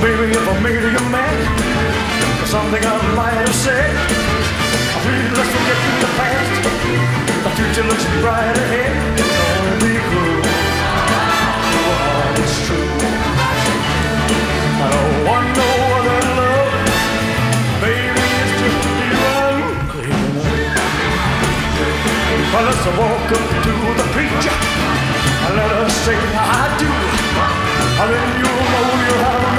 Baby, if I made you mad for something I might have said, please let's forget the past. The future looks bright ahead. Don't be cruel. Your heart is true. I don't want no other love. Baby, it's just you and Cleveland. Well, let's walk up to the preacher and let us say I do. And then you'll know you have